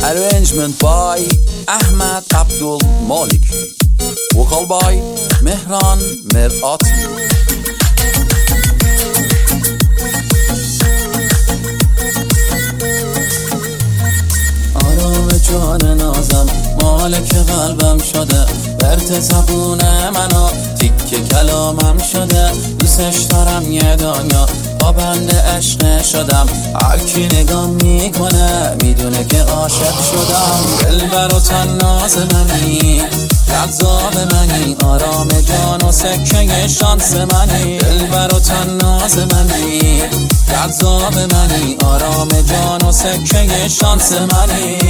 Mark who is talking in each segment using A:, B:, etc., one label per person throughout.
A: Arrangement by Ahmed Abdul Malik. Vocal by Mehran Merati. آرام جان نازم مالک قلبم شده، برت زبون منو تیک کلامم شده. دوستش دارم یه دنیا پابند عشق شدم، هرکی نگام میکنه میدونه که عاشق شدم. دلبر و تناز منی، جذاب منی، آرام جان و سکه شانس منی. دلبر و تناز منی، جذاب منی، آرام جان و سکه شانس منی.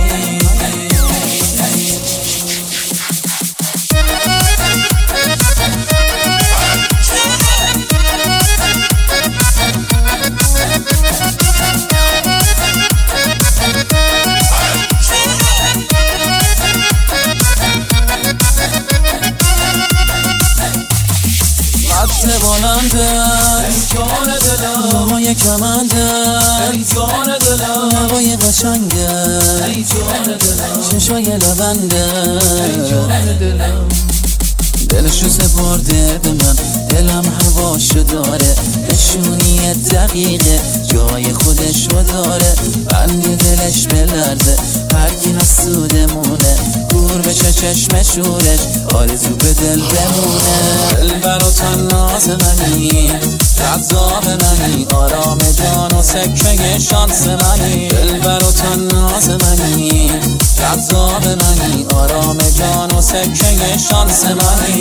A: قد بلنده جان دلم، هوای کمنده جان دلم، هوای قشنگه جان دلم، چشای لبنده جان دلم. دلشو سپرده به من، دلم هواشو داره، نشونی دقیقه جای خودشو داره. بند دلش بلرزه هرکی حسودمونه، کور بشه چشم شورش آرزو به دل بمونه. دلبر و تناز منی، جذاب منی، آرام جان و سکه شانس منی. دلبر و تناز منی، جذاب منی، آرام جان و سکه شانس منی.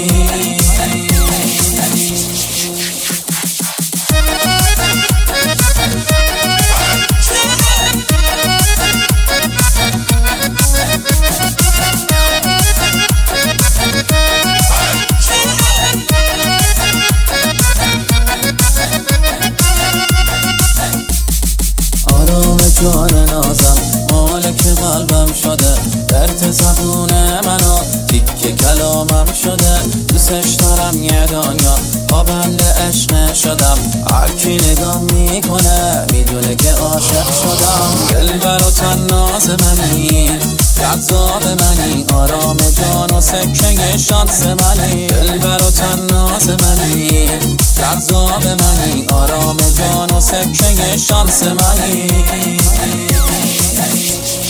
A: آرام جان نازم مالک قلبم شده، برت زبون منو تیک کلامم شده. دوستش دارم یه دنیا پابند عشق شدم، هرکی نگام میکنه میدونه که عاشق شدم. دلبر و تناز منی، جذاب منی، آرام جان و سکه شانس منی. دلبر و تناز منی، جذاب منی، آرام جان و سکه شانس منی.